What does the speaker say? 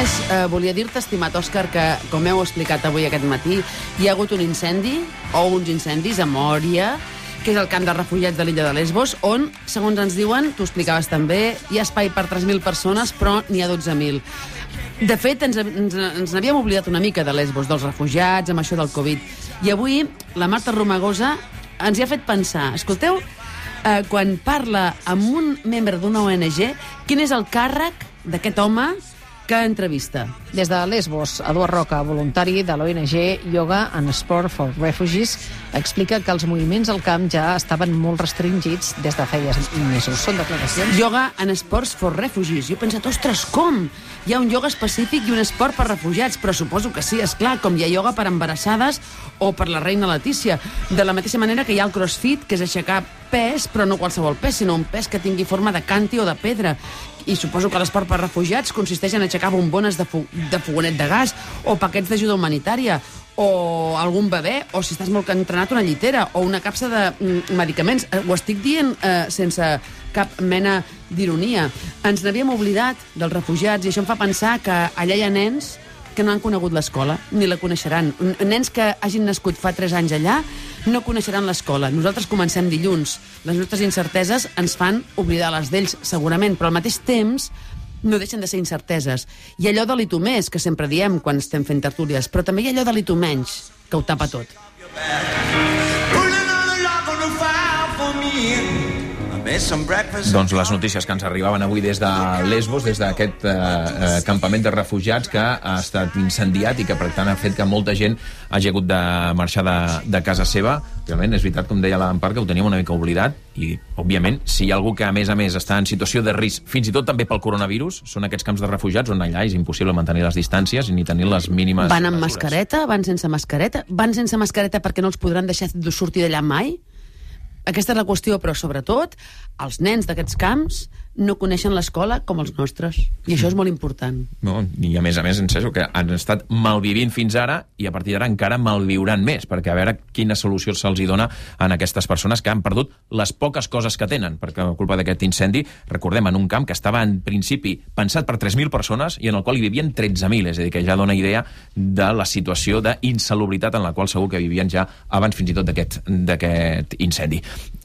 més, volia dir-te, estimat Òscar, que, com heu explicat avui aquest matí, hi ha hagut un incendi, o uns incendis, a Mòria, que és el camp de refugiats de l'illa de Lesbos, on, segons ens diuen, tu explicaves també, hi ha espai per 3.000 persones, però n'hi ha 12.000. De fet, ens n'havíem oblidat una mica de Lesbos, dels refugiats, amb això del Covid. I avui la Marta Romagosa ens hi ha fet pensar. Escolteu, quan parla amb un membre d'una ONG, quin és el càrrec d'aquest home que entrevista? Des de Lesbos, Eduard Roca, voluntari de l'ONG Yoga and Sport for Refugees, explica que els moviments al camp ja estaven molt restringits des de feia mesos. Són declaracions. Yoga and Sports for Refugees. Jo he pensat, ostres, com? Hi ha un ioga específic i un esport per refugiats, però suposo que sí, és clar, com hi ha ioga per embarassades o per la reina Letícia. De la mateixa manera que hi ha el crossfit, que és aixecar pes, però no qualsevol pes, sinó un pes que tingui forma de canti o de pedra. I suposo que l'esport per refugiats consisteix en aixecar bombones de fogonet de gas o paquets d'ajuda humanitària o algun bebè, o si estàs molt entrenat, una llitera o una capsa de medicaments. Ho estic dient sense cap mena d'ironia. Ens n'havíem oblidat dels refugiats i això em fa pensar que allà hi ha nens que no han conegut l'escola, ni la coneixeran. Nens que hagin nascut fa 3 anys allà no coneixeran l'escola. Nosaltres comencem dilluns. Les nostres incerteses ens fan oblidar les d'ells, segurament, però al mateix temps no deixen de ser incerteses. Hi ha allò de l'I tu més, que sempre diem quan estem fent tertúlies, però també hi ha allò de l'I tu menys, que ho tapa tot. Doncs les notícies que ens arribaven avui des de Lesbos, des d'aquest campament de refugiats que ha estat incendiat i que per tant ha fet que molta gent hagi hagut de marxar de casa seva. Realment és veritat, com deia l'Empar, que ho teníem una mica oblidat i, òbviament, si hi ha algú que a més està en situació de risc, fins i tot també pel coronavirus, són aquests camps de refugiats on allà és impossible mantenir les distàncies ni tenir les mínimes Van amb mesures. mascareta? Van sense mascareta? Van sense mascareta perquè no els podran deixar sortir d'allà mai? Aquesta és la qüestió, però sobretot els nens d'aquests camps no coneixen l'escola com els nostres. I això és molt important. No, i a més, en sèrio, que han estat malvivint fins ara i a partir d'ara encara malviuran més, perquè a veure quina solució se'ls hi dona a aquestes persones que han perdut les poques coses que tenen, perquè a culpa d'aquest incendi, recordem, en un camp que estava en principi pensat per 3.000 persones i en el qual hi vivien 13.000, és a dir, que ja dona idea de la situació d'insalubritat en la qual segur que vivien ja abans fins i tot d'aquest incendi.